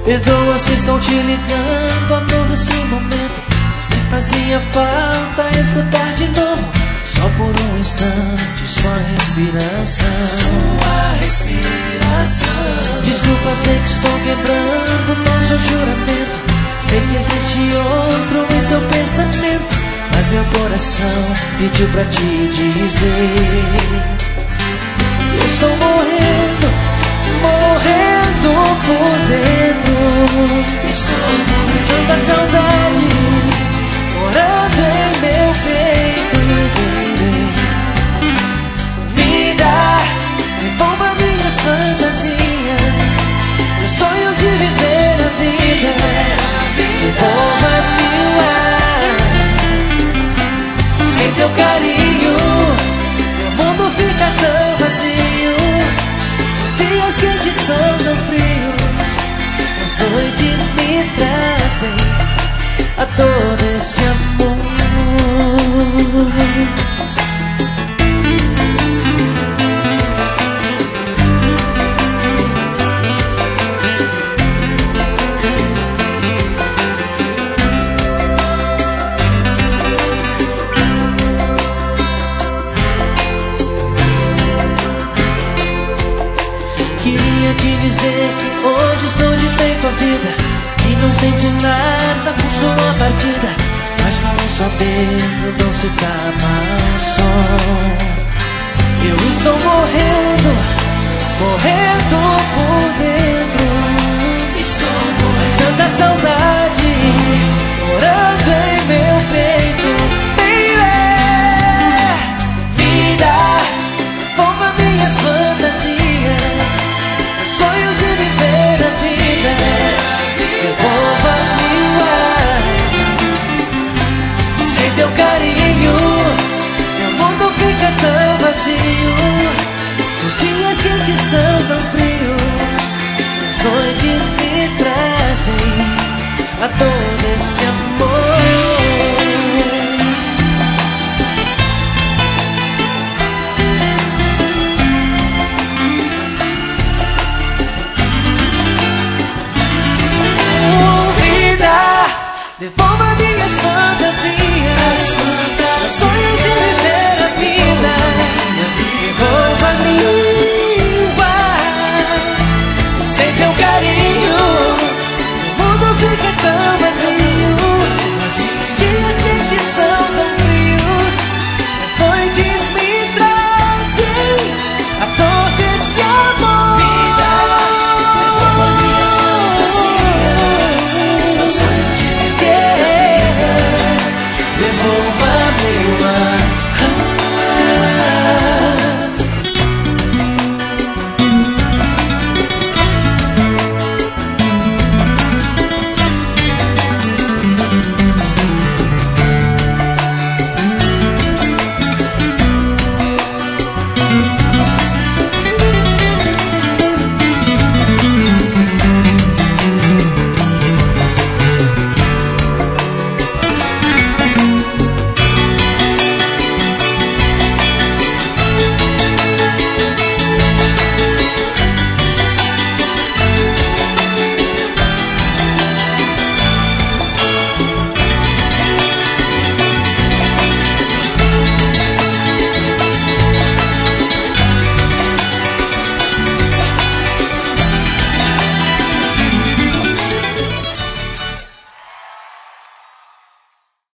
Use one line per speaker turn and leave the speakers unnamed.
Perdoa se estou te ligando, amor, nesse momento. Me fazia falta escutar de novo, só por um instante, sua respiração. Sua respiração. Desculpa, sei que estou quebrando nosso juramento. Sei que existe outro em seu pensamento, mas meu coração pediu pra te dizer: eu estou morrendo, morrendo por dentro. Estou morrendo, tanta saudade morando em meu peito. Vida, devolva minhas fantasias, meus sonhos de viver a vida. Devolva-me o ar. Sem teu carinho, meu mundo fica tão vazio. Os dias quentes são tão frios, as noites me trazem a todo esse amor. Queria te dizer que hoje estou de bem com a vida, que não sente nada com sua partida, mas com um só dedo não se tapa o som. Eu estou morrendo, morrendo por dentro. Estou morrendo, tanta saudade morando em meu peito. Baby, vida, devolva minhas fantasias, sonhos de viver a vida. Devolva-me o ar. Sem teu carinho, meu mundo fica tão vazio. Os dias quentes são tão frios, as noites me trazem a todo esse amor. Devolva minhas fantasias, meus sonhos de viver a vida. Devolva-me o ar. Sem teu carinho, o mundo fica tão